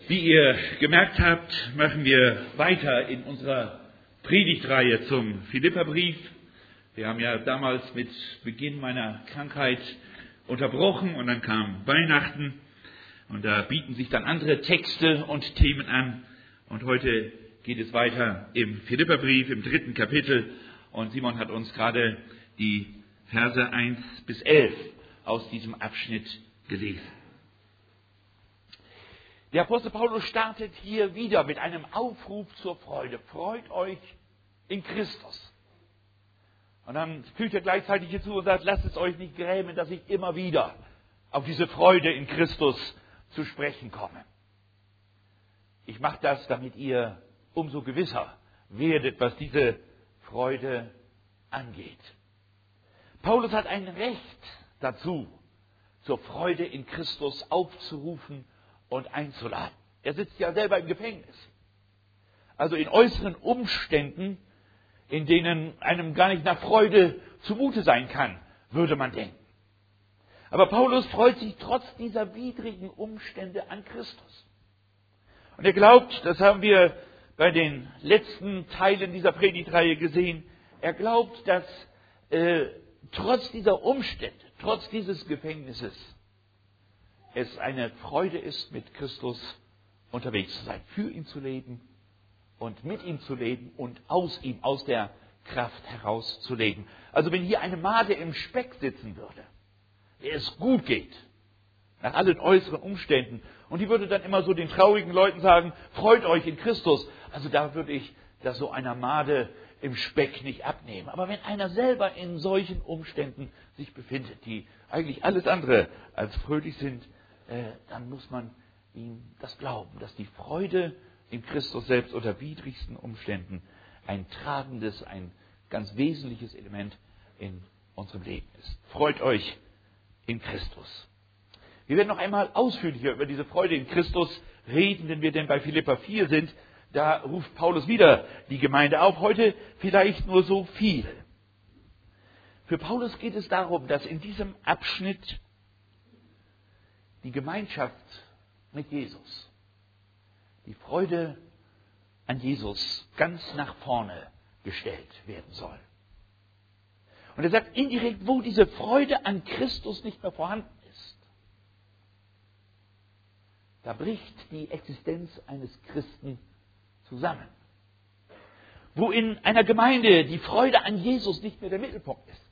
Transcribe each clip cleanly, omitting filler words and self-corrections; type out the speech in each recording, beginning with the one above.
Wie ihr gemerkt habt, machen wir weiter in unserer Predigtreihe zum Philipperbrief. Wir haben ja damals mit Beginn meiner Krankheit unterbrochen und dann kam Weihnachten und da bieten sich dann andere Texte und Themen an. Und heute geht es weiter im Philipperbrief, im 3. Kapitel. Und Simon hat uns gerade die Verse 1 bis 11 aus diesem Abschnitt gelesen. Der Apostel Paulus startet hier wieder mit einem Aufruf zur Freude. Freut euch in Christus. Und dann fügt er gleichzeitig hinzu und sagt, lasst es euch nicht grämen, dass ich immer wieder auf diese Freude in Christus zu sprechen komme. Ich mache das, damit ihr umso gewisser werdet, was diese Freude angeht. Paulus hat ein Recht dazu, zur Freude in Christus aufzurufen und einzuladen. Er sitzt ja selber im Gefängnis. Also in äußeren Umständen, in denen einem gar nicht nach Freude zumute sein kann, würde man denken. Aber Paulus freut sich trotz dieser widrigen Umstände an Christus. Und er glaubt, das haben wir bei den letzten Teilen dieser Predigtreihe gesehen, er glaubt, dass trotz dieser Umstände, trotz dieses Gefängnisses, es eine Freude ist, mit Christus unterwegs zu sein, für ihn zu leben und mit ihm zu leben und aus ihm, aus der Kraft heraus zu leben. Also wenn hier eine Made im Speck sitzen würde, der es gut geht, nach allen äußeren Umständen, und die würde dann immer so den traurigen Leuten sagen, freut euch in Christus, also da würde ich das so einer Made im Speck nicht abnehmen. Aber wenn einer selber in solchen Umständen sich befindet, die eigentlich alles andere als fröhlich sind, dann muss man ihm das glauben, dass die Freude in Christus selbst unter widrigsten Umständen ein tragendes, ein ganz wesentliches Element in unserem Leben ist. Freut euch in Christus. Wir werden noch einmal ausführlicher über diese Freude in Christus reden, wenn wir denn bei Philipper 4 sind. Da ruft Paulus wieder die Gemeinde auf. Heute vielleicht nur so viel. Für Paulus geht es darum, dass in diesem Abschnitt die Gemeinschaft mit Jesus, die Freude an Jesus ganz nach vorne gestellt werden soll. Und er sagt indirekt, wo diese Freude an Christus nicht mehr vorhanden ist, da bricht die Existenz eines Christen zusammen. Wo in einer Gemeinde die Freude an Jesus nicht mehr der Mittelpunkt ist,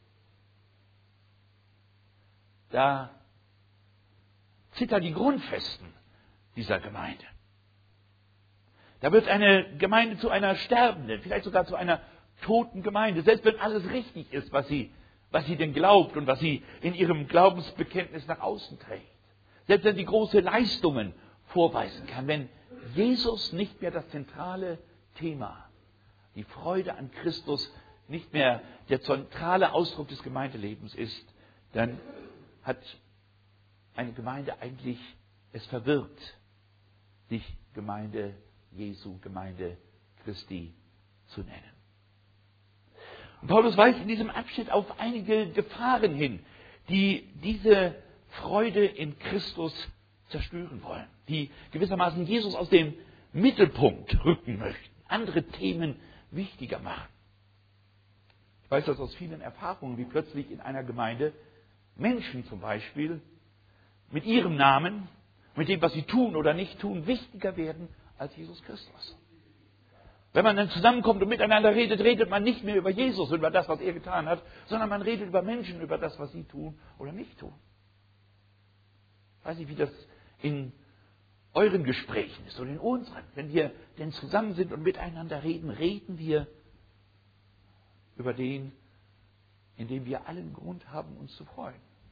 da zittern die Grundfesten dieser Gemeinde. Da wird eine Gemeinde zu einer sterbenden, vielleicht sogar zu einer toten Gemeinde. Selbst wenn alles richtig ist, was sie denn glaubt und was sie in ihrem Glaubensbekenntnis nach außen trägt. Selbst wenn sie große Leistungen vorweisen kann. Wenn Jesus nicht mehr das zentrale Thema, die Freude an Christus nicht mehr der zentrale Ausdruck des Gemeindelebens ist, dann hat eine Gemeinde eigentlich es verwirrt, sich Gemeinde Jesu, Gemeinde Christi zu nennen. Und Paulus weist in diesem Abschnitt auf einige Gefahren hin, die diese Freude in Christus zerstören wollen, die gewissermaßen Jesus aus dem Mittelpunkt rücken möchten, andere Themen wichtiger machen. Ich weiß das aus vielen Erfahrungen, wie plötzlich in einer Gemeinde Menschen zum Beispiel mit ihrem Namen, mit dem, was sie tun oder nicht tun, wichtiger werden als Jesus Christus. Wenn man dann zusammenkommt und miteinander redet, redet man nicht mehr über Jesus und über das, was er getan hat, sondern man redet über Menschen, über das, was sie tun oder nicht tun. Ich weiß nicht, wie das in euren Gesprächen ist oder in unseren. Wenn wir denn zusammen sind und miteinander reden, reden wir über den, in dem wir allen Grund haben, uns zu freuen.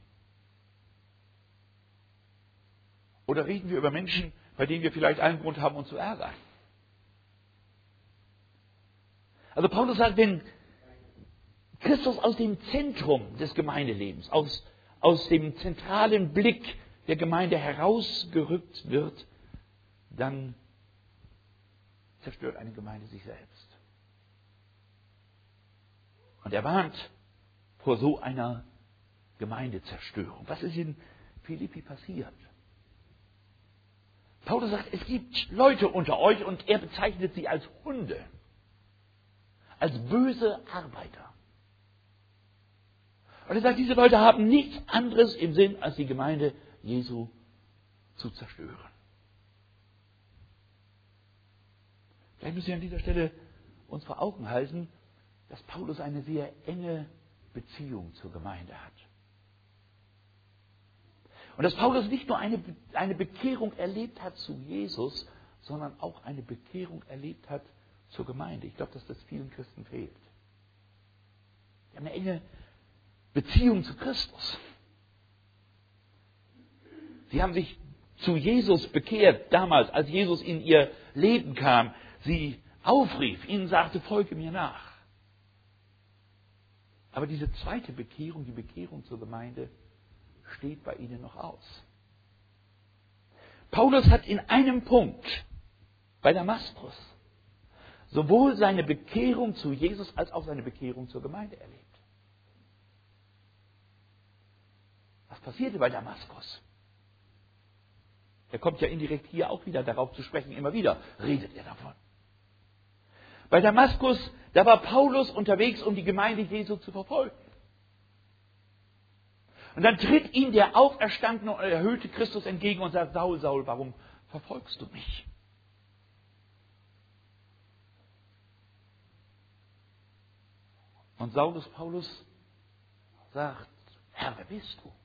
Oder reden wir über Menschen, bei denen wir vielleicht allen Grund haben, uns zu ärgern. Also Paulus sagt, wenn Christus aus dem Zentrum des Gemeindelebens, aus dem zentralen Blick der Gemeinde herausgerückt wird, dann zerstört eine Gemeinde sich selbst. Und er warnt vor so einer Gemeindezerstörung. Was ist in Philippi passiert? Paulus sagt, es gibt Leute unter euch und er bezeichnet sie als Hunde, als böse Arbeiter. Und er sagt, diese Leute haben nichts anderes im Sinn, als die Gemeinde Jesu zu zerstören. Vielleicht müssen wir an dieser Stelle uns vor Augen halten, dass Paulus eine sehr enge Beziehung zur Gemeinde hat. Und dass Paulus nicht nur eine Bekehrung erlebt hat zu Jesus, sondern auch eine Bekehrung erlebt hat zur Gemeinde. Ich glaube, dass das vielen Christen fehlt. Die haben eine enge Beziehung zu Christus. Sie haben sich zu Jesus bekehrt, damals, als Jesus in ihr Leben kam, sie aufrief, ihnen sagte, folge mir nach. Aber diese zweite Bekehrung, die Bekehrung zur Gemeinde, steht bei ihnen noch aus. Paulus hat in einem Punkt bei Damaskus sowohl seine Bekehrung zu Jesus als auch seine Bekehrung zur Gemeinde erlebt. Was passierte bei Damaskus? Er kommt ja indirekt hier auch wieder darauf zu sprechen, immer wieder redet er davon. Bei Damaskus, da war Paulus unterwegs, um die Gemeinde Jesu zu verfolgen. Und dann tritt ihm der auferstandene und erhöhte Christus entgegen und sagt, Saul, Saul, warum verfolgst du mich? Und Paulus sagt, Herr, wer bist du?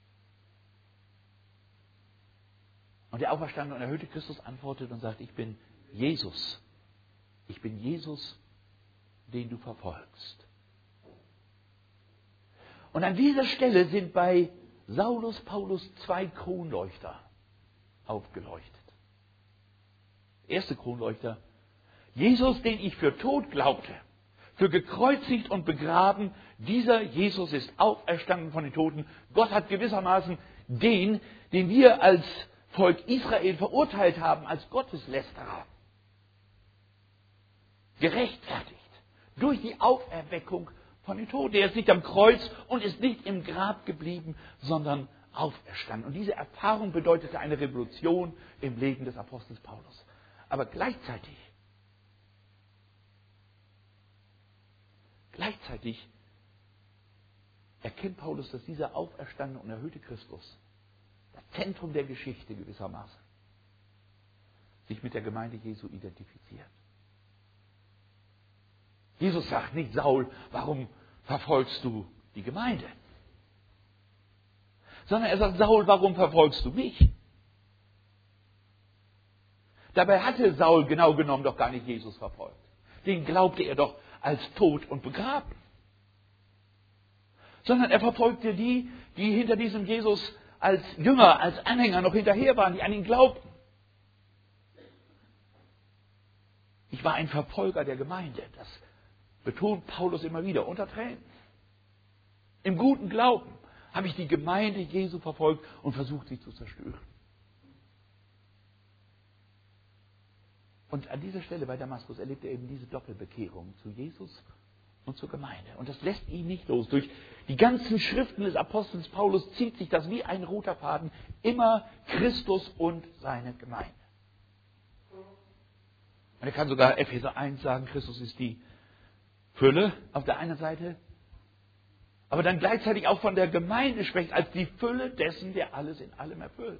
Und der auferstandene und erhöhte Christus antwortet und sagt, ich bin Jesus. Ich bin Jesus, den du verfolgst. Und an dieser Stelle sind bei Paulus 2 Kronleuchter aufgeleuchtet. Der erste Kronleuchter, Jesus, den ich für tot glaubte, für gekreuzigt und begraben, dieser Jesus ist auferstanden von den Toten. Gott hat gewissermaßen den wir als Volk Israel verurteilt haben, als Gotteslästerer, gerechtfertigt durch die Auferweckung von den Toten. Er ist nicht am Kreuz und ist nicht im Grab geblieben, sondern auferstanden. Und diese Erfahrung bedeutete eine Revolution im Leben des Apostels Paulus. Aber gleichzeitig erkennt Paulus, dass dieser auferstandene und erhöhte Christus, das Zentrum der Geschichte gewissermaßen, sich mit der Gemeinde Jesu identifiziert. Jesus sagt nicht, Saul, warum verfolgst du die Gemeinde? Sondern er sagt, Saul, warum verfolgst du mich? Dabei hatte Saul genau genommen doch gar nicht Jesus verfolgt. Den glaubte er doch als tot und begraben. Sondern er verfolgte die hinter diesem Jesus als Jünger, als Anhänger noch hinterher waren, die an ihn glaubten. Ich war ein Verfolger der Gemeinde. Das betont Paulus immer wieder unter Tränen. Im guten Glauben habe ich die Gemeinde Jesu verfolgt und versucht, sie zu zerstören. Und an dieser Stelle bei Damaskus erlebt er eben diese Doppelbekehrung zu Jesus und zur Gemeinde. Und das lässt ihn nicht los. Durch die ganzen Schriften des Apostels Paulus zieht sich das wie ein roter Faden, immer Christus und seine Gemeinde. Und er kann sogar Epheser 1 sagen, Christus ist die Fülle auf der einen Seite, aber dann gleichzeitig auch von der Gemeinde spricht, als die Fülle dessen, der alles in allem erfüllt.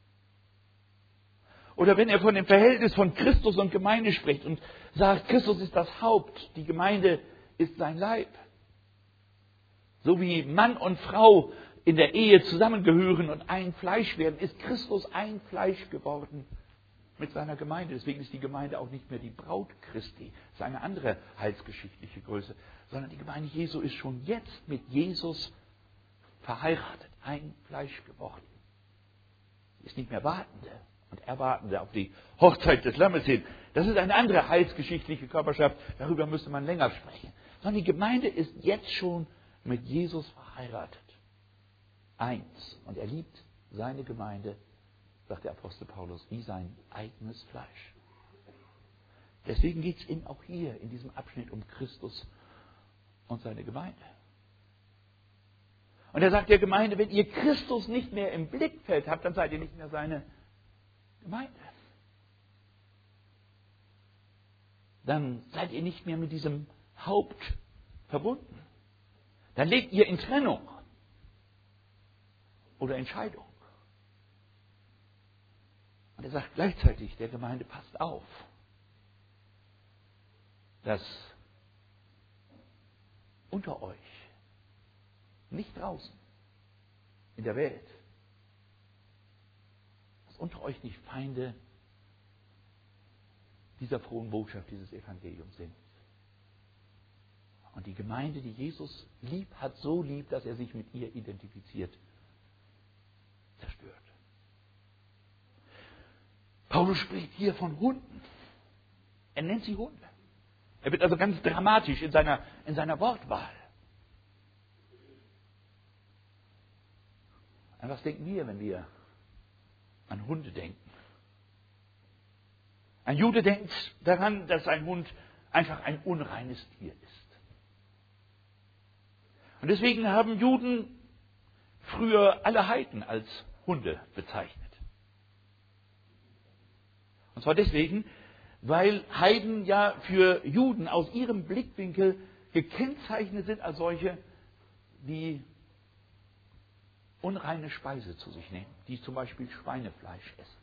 Oder wenn er von dem Verhältnis von Christus und Gemeinde spricht und sagt, Christus ist das Haupt, die Gemeinde ist sein Leib. So wie Mann und Frau in der Ehe zusammengehören und ein Fleisch werden, ist Christus ein Fleisch geworden mit seiner Gemeinde. Deswegen ist die Gemeinde auch nicht mehr die Braut Christi. Das ist eine andere heilsgeschichtliche Größe. Sondern die Gemeinde Jesu ist schon jetzt mit Jesus verheiratet, ein Fleisch geworden. Sie ist nicht mehr Wartende und Erwartende auf die Hochzeit des Lammes hin. Das ist eine andere heilsgeschichtliche Körperschaft. Darüber müsste man länger sprechen. Sondern die Gemeinde ist jetzt schon mit Jesus verheiratet. Eins. Und er liebt seine Gemeinde, sagt der Apostel Paulus, wie sein eigenes Fleisch. Deswegen geht es ihm auch hier in diesem Abschnitt um Christus und seine Gemeinde. Und er sagt der Gemeinde, wenn ihr Christus nicht mehr im Blickfeld habt, dann seid ihr nicht mehr seine Gemeinde. Dann seid ihr nicht mehr mit diesem Haupt verbunden. Dann lebt ihr in Trennung oder Entscheidung. Und er sagt gleichzeitig der Gemeinde, passt auf, dass unter euch, nicht draußen, in der Welt, dass unter euch nicht Feinde dieser frohen Botschaft, dieses Evangeliums sind. Und die Gemeinde, die Jesus lieb hat, so lieb, dass er sich mit ihr identifiziert, zerstört. Paulus spricht hier von Hunden. Er nennt sie Hunde. Er wird also ganz dramatisch in seiner Wortwahl. An was denken wir, wenn wir an Hunde denken? Ein Jude denkt daran, dass ein Hund einfach ein unreines Tier ist. Und deswegen haben Juden früher alle Heiden als Hunde bezeichnet. Und zwar deswegen, weil Heiden ja für Juden aus ihrem Blickwinkel gekennzeichnet sind als solche, die unreine Speise zu sich nehmen, die zum Beispiel Schweinefleisch essen.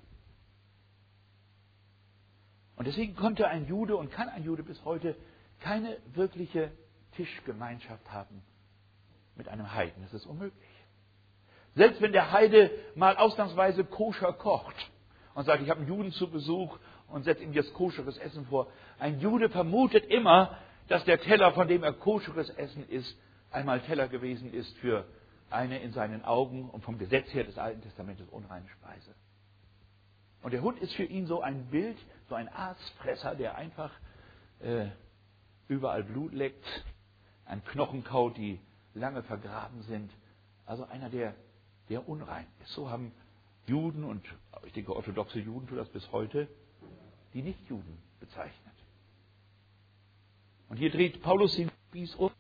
Und deswegen konnte ein Jude und kann ein Jude bis heute keine wirkliche Tischgemeinschaft haben mit einem Heiden. Das ist unmöglich. Selbst wenn der Heide mal ausnahmsweise koscher kocht und sagt, ich habe einen Juden zu Besuch und setze ihm jetzt koscheres Essen vor. Ein Jude vermutet immer, dass der Teller, von dem er koscheres Essen isst, einmal Teller gewesen ist für eine in seinen Augen und vom Gesetz her des Alten Testamentes unreine Speise. Und der Hund ist für ihn so ein Bild, so ein Aasfresser, der einfach überall Blut leckt, an Knochen kaut, die lange vergraben sind. Also einer, der unrein ist. So haben Juden und ich denke orthodoxe Juden tun das bis heute, die Nichtjuden bezeichnet. Und hier dreht Paulus den Spieß um.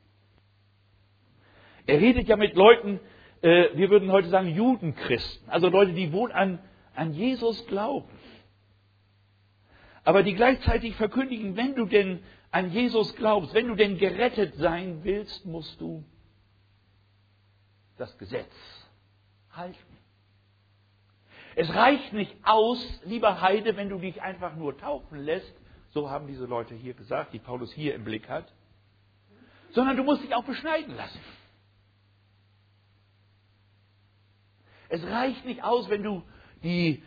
Er redet ja mit Leuten, wir würden heute sagen Judenchristen, also Leute, die wohl an Jesus glauben. Aber die gleichzeitig verkündigen, wenn du denn an Jesus glaubst, wenn du denn gerettet sein willst, musst du das Gesetz halten. Es reicht nicht aus, lieber Heide, wenn du dich einfach nur taufen lässt, so haben diese Leute hier gesagt, die Paulus hier im Blick hat, sondern du musst dich auch beschneiden lassen. Es reicht nicht aus, wenn du die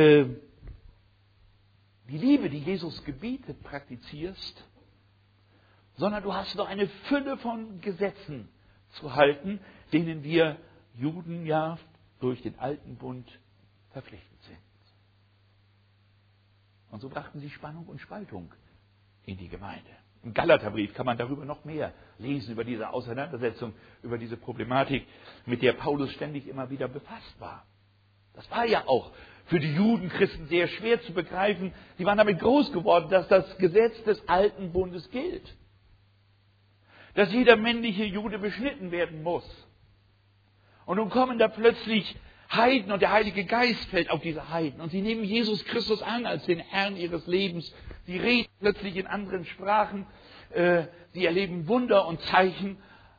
Liebe, die Jesus gebietet, praktizierst, sondern du hast noch eine Fülle von Gesetzen zu halten, denen wir Juden ja durch den alten Bund verpflichtet sind. Und so brachten sie Spannung und Spaltung in die Gemeinde. Im Galaterbrief kann man darüber noch mehr lesen, über diese Auseinandersetzung, über diese Problematik, mit der Paulus ständig immer wieder befasst war. Das war ja auch für die Judenchristen sehr schwer zu begreifen. Sie waren damit groß geworden, dass das Gesetz des alten Bundes gilt. Dass jeder männliche Jude beschnitten werden muss. Und nun kommen da plötzlich Heiden und der Heilige Geist fällt auf diese Heiden. Und sie nehmen Jesus Christus an als den Herrn ihres Lebens. Sie reden plötzlich in anderen Sprachen. Sie erleben Wunder und Zeichen.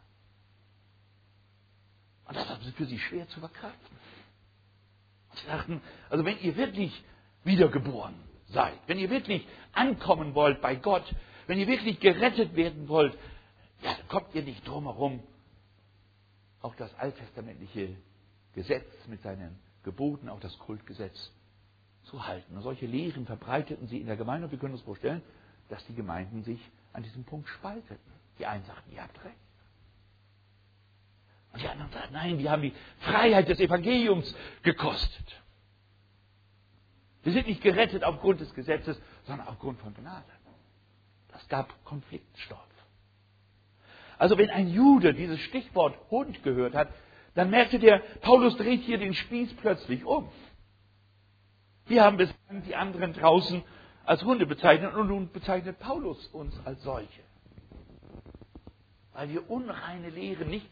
Und das war für sie schwer zu verkraften. Und sie dachten, also wenn ihr wirklich wiedergeboren seid, wenn ihr wirklich ankommen wollt bei Gott, wenn ihr wirklich gerettet werden wollt, ja, dann kommt ihr nicht drum herum, auch das alttestamentliche Gesetz mit seinen Geboten, auch das Kultgesetz zu halten. Und solche Lehren verbreiteten sie in der Gemeinde. Und wir können uns vorstellen, dass die Gemeinden sich an diesem Punkt spalteten. Die einen sagten, ihr habt recht. Und die anderen sagten, nein, wir haben die Freiheit des Evangeliums gekostet. Wir sind nicht gerettet aufgrund des Gesetzes, sondern aufgrund von Gnade. Das gab Konfliktstoff. Also wenn ein Jude dieses Stichwort Hund gehört hat, dann merkte der, Paulus dreht hier den Spieß plötzlich um. Wir haben bislang die anderen draußen als Hunde bezeichnet und nun bezeichnet Paulus uns als solche. Weil wir unreine Lehren, nicht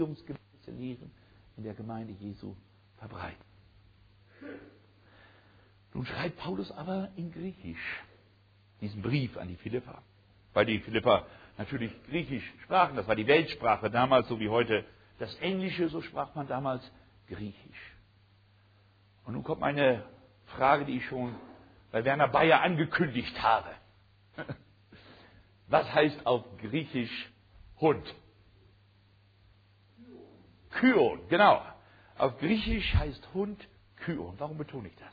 evangeliumsgemäße Lehren in der Gemeinde Jesu verbreiten. Nun schreibt Paulus aber in Griechisch diesen Brief an die Philipper. Weil die Philipper natürlich Griechisch sprachen, das war die Weltsprache damals, so wie heute das Englische, so sprach man damals Griechisch. Und nun kommt eine Frage, die ich schon bei Werner Bayer angekündigt habe. Was heißt auf Griechisch Hund? Kyon, genau. Auf Griechisch heißt Hund Kyon. Warum betone ich das?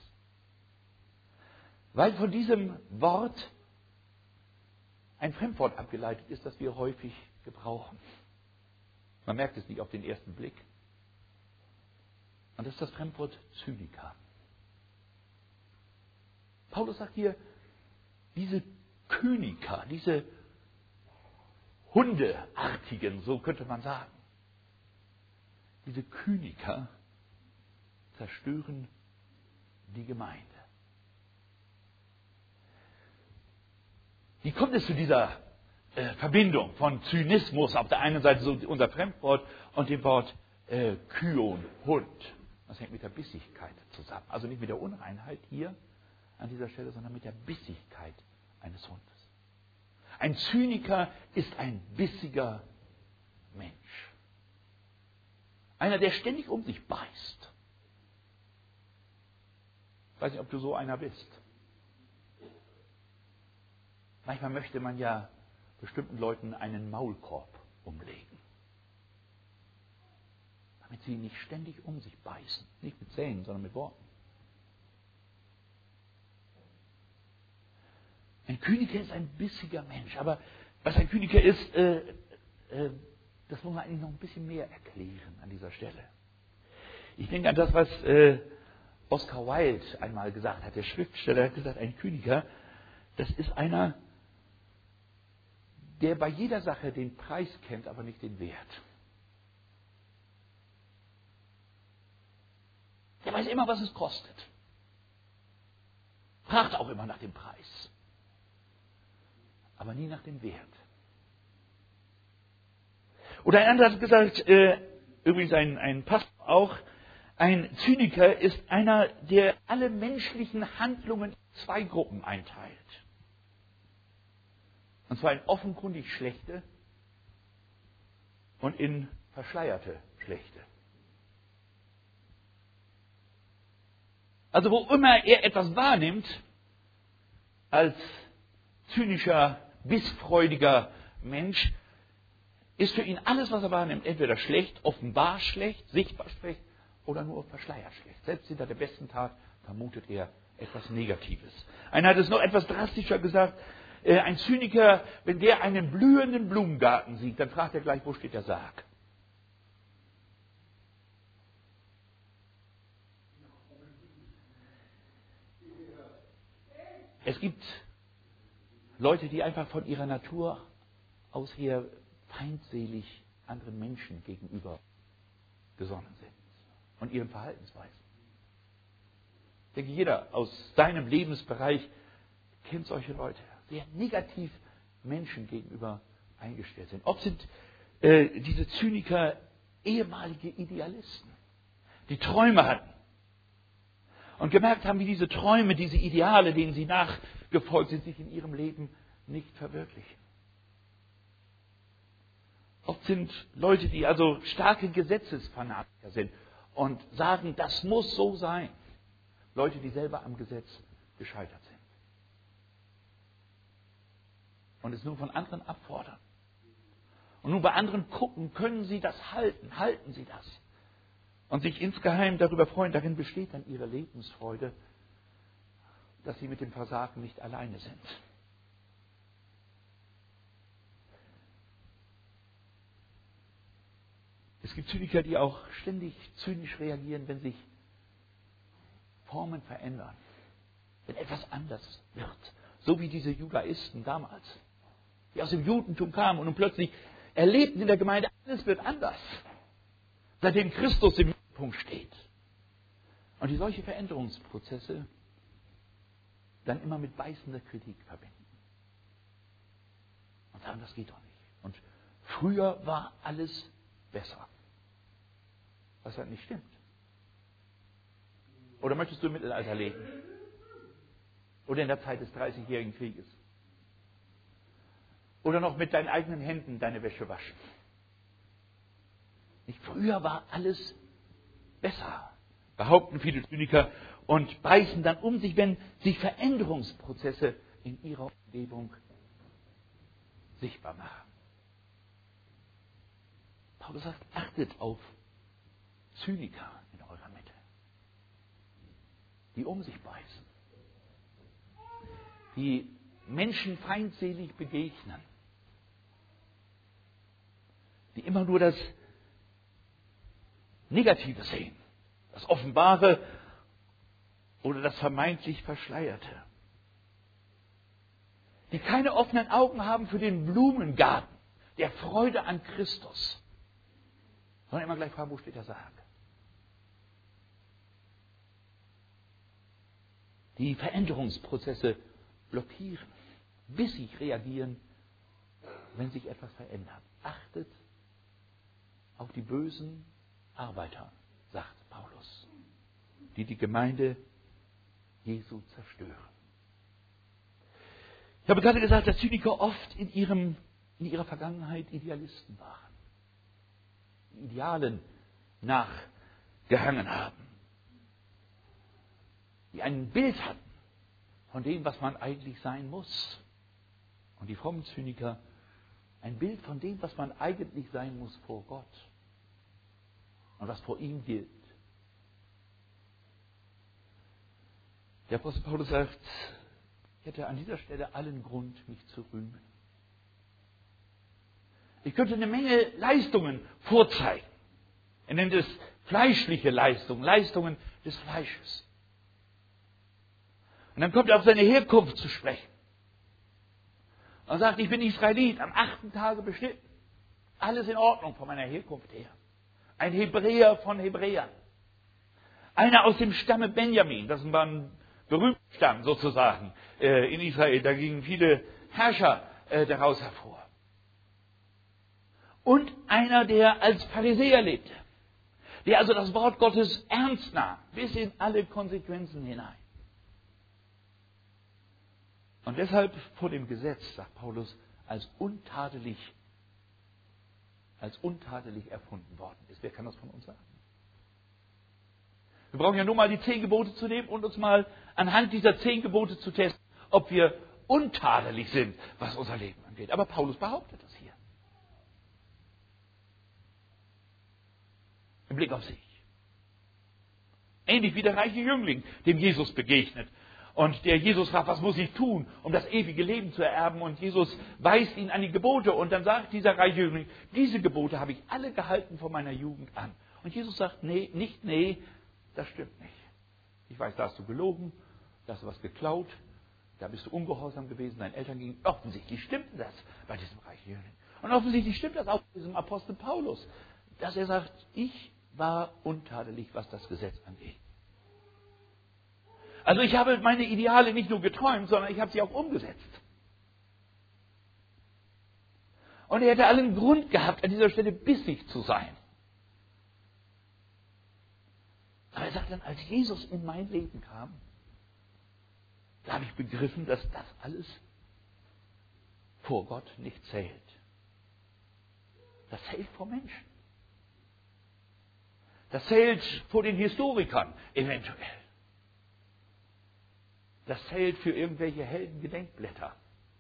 Weil von diesem Wort ein Fremdwort abgeleitet ist, das wir häufig gebrauchen. Man merkt es nicht auf den ersten Blick. Und das ist das Fremdwort Zyniker. Paulus sagt hier, diese Kyniker, diese Hundeartigen, so könnte man sagen, diese Kyniker zerstören die Gemeinde. Wie kommt es zu dieser Verbindung von Zynismus auf der einen Seite, so unser Fremdwort, und dem Wort Kyon, Hund? Das hängt mit der Bissigkeit zusammen. Also nicht mit der Unreinheit hier an dieser Stelle, sondern mit der Bissigkeit eines Hundes. Ein Zyniker ist ein bissiger Mensch. Einer, der ständig um sich beißt. Ich weiß nicht, ob du so einer bist. Manchmal möchte man ja bestimmten Leuten einen Maulkorb umlegen, damit sie nicht ständig um sich beißen. Nicht mit Zähnen, sondern mit Worten. Ein Kyniker ist ein bissiger Mensch. Aber was ein Kyniker ist, das muss man eigentlich noch ein bisschen mehr erklären an dieser Stelle. Ich denke an das, was Oscar Wilde einmal gesagt hat. Der Schriftsteller hat gesagt, ein Kyniker, das ist einer, der bei jeder Sache den Preis kennt, aber nicht den Wert. Der weiß immer, was es kostet. Fragt auch immer nach dem Preis. Aber nie nach dem Wert. Oder ein anderer hat gesagt, übrigens ein Pastor auch, ein Zyniker ist einer, der alle menschlichen Handlungen in zwei Gruppen einteilt. Und zwar in offenkundig schlechte und in verschleierte schlechte. Also wo immer er etwas wahrnimmt, als zynischer, bissfreudiger Mensch, ist für ihn alles, was er wahrnimmt, entweder schlecht, offenbar schlecht, sichtbar schlecht oder nur verschleiert schlecht. Selbst hinter der besten Tat vermutet er etwas Negatives. Einer hat es noch etwas drastischer gesagt, ein Zyniker, wenn der einen blühenden Blumengarten sieht, dann fragt er gleich, wo steht der Sarg? Es gibt Leute, die einfach von ihrer Natur aus her feindselig anderen Menschen gegenüber gesonnen sind und ihren Verhaltensweisen. Ich denke, jeder aus seinem Lebensbereich kennt solche Leute, sehr negativ Menschen gegenüber eingestellt sind. Ob sind diese Zyniker ehemalige Idealisten, die Träume hatten und gemerkt haben, wie diese Träume, diese Ideale, denen sie nachgefolgt sind, sich in ihrem Leben nicht verwirklichen. Oft sind Leute, die also starke Gesetzesfanatiker sind und sagen, das muss so sein. Leute, die selber am Gesetz gescheitert sind. Und es nur von anderen abfordern. Und nur bei anderen gucken, können sie das halten, halten sie das. Und sich insgeheim darüber freuen, darin besteht dann ihre Lebensfreude, dass sie mit dem Versagen nicht alleine sind. Es gibt Zyniker, die auch ständig zynisch reagieren, wenn sich Formen verändern. Wenn etwas anders wird. So wie diese Judaisten damals, die aus dem Judentum kamen und plötzlich erlebten in der Gemeinde, alles wird anders. Seitdem Christus im Mittelpunkt steht. Und die solche Veränderungsprozesse dann immer mit beißender Kritik verbinden. Und sagen, das geht doch nicht. Und früher war alles besser. Was halt nicht stimmt. Oder möchtest du im Mittelalter leben? Oder in der Zeit des 30-jährigen Krieges. Oder noch mit deinen eigenen Händen deine Wäsche waschen. Nicht früher war alles besser, behaupten viele Zyniker und beißen dann um sich, wenn sich Veränderungsprozesse in ihrer Umgebung sichtbar machen. Paulus sagt, achtet auf Zyniker in eurer Mitte, die um sich beißen, die Menschen feindselig begegnen, die immer nur das Negative sehen, das Offenbare oder das vermeintlich Verschleierte, die keine offenen Augen haben für den Blumengarten der Freude an Christus, sondern immer gleich fragen, wo steht der Sarg? Die Veränderungsprozesse blockieren, bissig reagieren, wenn sich etwas verändert. Achtet auf die bösen Arbeiter, sagt Paulus, die die Gemeinde Jesu zerstören. Ich habe gerade gesagt, dass Zyniker oft in ihrer Vergangenheit Idealisten waren, die Idealen nachgehangen haben, die ein Bild hatten von dem, was man eigentlich sein muss. Und die frommen Zyniker ein Bild von dem, was man eigentlich sein muss vor Gott und was vor ihm gilt. Der Apostel Paulus sagt, ich hätte an dieser Stelle allen Grund, mich zu rühmen. Ich könnte eine Menge Leistungen vorzeigen. Er nennt es fleischliche Leistungen, Leistungen des Fleisches. Und dann kommt er auf seine Herkunft zu sprechen. Und sagt, ich bin Israelit, am 8. Tage beschnitten. Alles in Ordnung von meiner Herkunft her. Ein Hebräer von Hebräern. Einer aus dem Stamme Benjamin, das war ein berühmter Stamm sozusagen in Israel. Da gingen viele Herrscher daraus hervor. Und einer, der als Pharisäer lebte. Der also das Wort Gottes ernst nahm, bis in alle Konsequenzen hinein. Und deshalb vor dem Gesetz, sagt Paulus, als untadelig erfunden worden ist. Wer kann das von uns sagen? Wir brauchen ja nur mal die 10 Gebote zu nehmen und uns mal anhand dieser 10 Gebote zu testen, ob wir untadelig sind, was unser Leben angeht. Aber Paulus behauptet das hier. Im Blick auf sich. Ähnlich wie der reiche Jüngling, dem Jesus begegnet. Und der Jesus fragt, was muss ich tun, um das ewige Leben zu ererben? Und Jesus weist ihn an die Gebote. Und dann sagt dieser reiche Jüngling, diese Gebote habe ich alle gehalten von meiner Jugend an. Und Jesus sagt, nee, das stimmt nicht. Ich weiß, da hast du gelogen, da hast du was geklaut, da bist du ungehorsam gewesen, deinen Eltern gegenüber. Offensichtlich stimmte das bei diesem reichen Jüngling. Und offensichtlich stimmt das auch bei diesem Apostel Paulus, dass er sagt, ich war untadelig, was das Gesetz angeht. Also ich habe meine Ideale nicht nur geträumt, sondern ich habe sie auch umgesetzt. Und er hätte allen Grund gehabt, an dieser Stelle bissig zu sein. Aber er sagt dann, als Jesus in mein Leben kam, da habe ich begriffen, dass das alles vor Gott nicht zählt. Das zählt vor Menschen. Das zählt vor den Historikern eventuell. Das zählt für irgendwelche Heldengedenkblätter.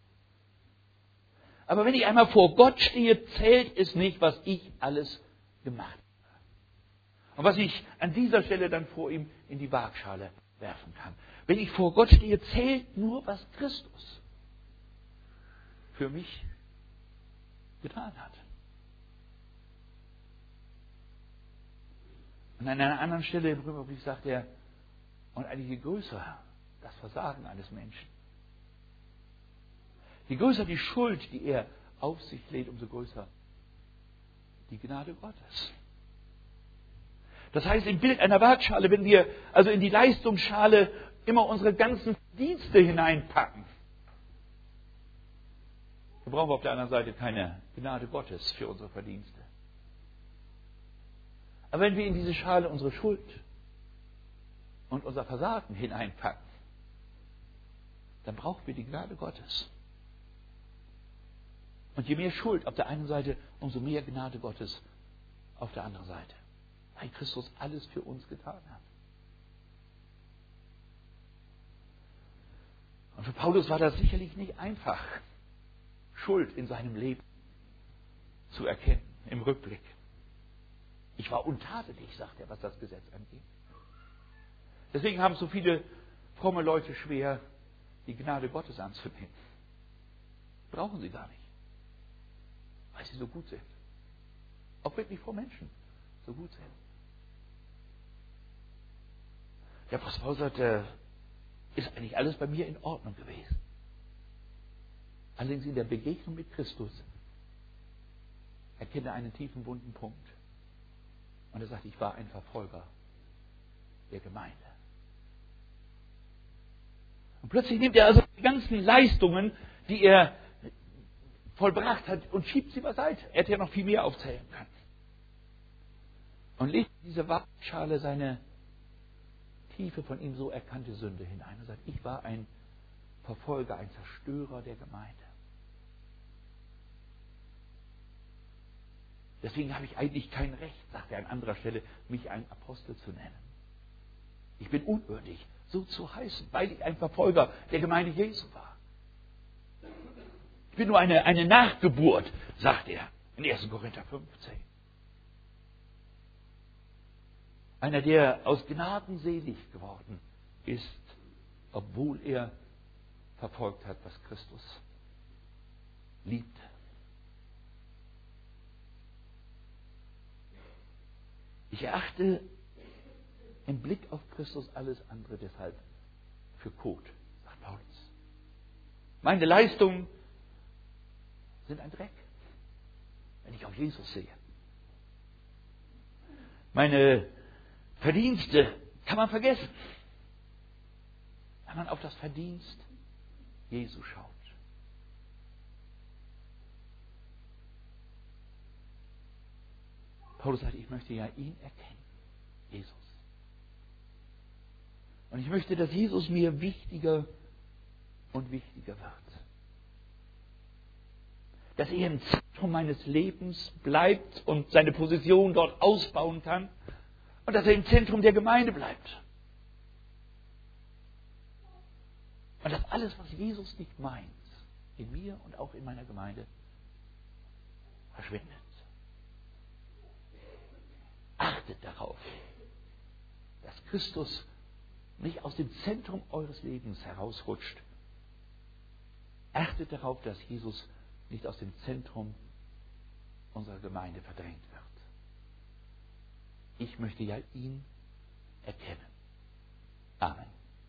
Aber wenn ich einmal vor Gott stehe, zählt es nicht, was ich alles gemacht habe. Und was ich an dieser Stelle dann vor ihm in die Waagschale werfen kann. Wenn ich vor Gott stehe, zählt nur, was Christus für mich getan hat. Und an einer anderen Stelle im Römerbrief sagt er, und eigentlich je größer das Versagen eines Menschen, je größer die Schuld, die er auf sich lädt, umso größer die Gnade Gottes. Das heißt, im Bild einer Waagschale, wenn wir also in die Leistungsschale immer unsere ganzen Dienste hineinpacken, dann brauchen wir auf der anderen Seite keine Gnade Gottes für unsere Verdienste. Aber wenn wir in diese Schale unsere Schuld und unser Versagen hineinpacken, dann brauchen wir die Gnade Gottes. Und je mehr Schuld auf der einen Seite, umso mehr Gnade Gottes auf der anderen Seite. Weil Christus alles für uns getan hat. Und für Paulus war das sicherlich nicht einfach, Schuld in seinem Leben zu erkennen, im Rückblick. Ich war untadelig, sagt er, was das Gesetz angeht. Deswegen haben so viele fromme Leute schwer, die Gnade Gottes anzunehmen. Brauchen sie gar nicht, weil sie so gut sind. Auch wirklich vor Menschen so gut sind. Der Apostel Paulus sagt, ist eigentlich alles bei mir in Ordnung gewesen. Allerdings in der Begegnung mit Christus erkenne einen tiefen, wunden Punkt. Und er sagt, ich war ein Verfolger der Gemeinde. Und plötzlich nimmt er also die ganzen Leistungen, die er vollbracht hat, und schiebt sie beiseite. Er hätte ja noch viel mehr aufzählen können. Und legt in diese Waagschale seine tiefe, von ihm so erkannte Sünde hinein. Er sagt, ich war ein Verfolger, ein Zerstörer der Gemeinde. Deswegen habe ich eigentlich kein Recht, sagt er an anderer Stelle, mich ein Apostel zu nennen. Ich bin unwürdig, so zu heißen, weil ich ein Verfolger der Gemeinde Jesu war. Ich bin nur eine Nachgeburt, sagt er in 1. Korinther 15. Einer, der aus Gnaden selig geworden ist, obwohl er verfolgt hat, was Christus liebte. Ich erachte im Blick auf Christus alles andere deshalb für Kot, sagt Paulus. Meine Leistungen sind ein Dreck, wenn ich auf Jesus sehe. Meine Verdienste kann man vergessen, wenn man auf das Verdienst Jesu schaut. Paulus sagt, ich möchte ja ihn erkennen, Jesus. Und ich möchte, dass Jesus mir wichtiger und wichtiger wird. Dass er im Zentrum meines Lebens bleibt und seine Position dort ausbauen kann. Und dass er im Zentrum der Gemeinde bleibt. Und dass alles, was Jesus nicht meint, in mir und auch in meiner Gemeinde, verschwindet. Achtet darauf, dass Christus nicht aus dem Zentrum eures Lebens herausrutscht. Achtet darauf, dass Jesus nicht aus dem Zentrum unserer Gemeinde verdrängt wird. Ich möchte ja ihn erkennen. Amen.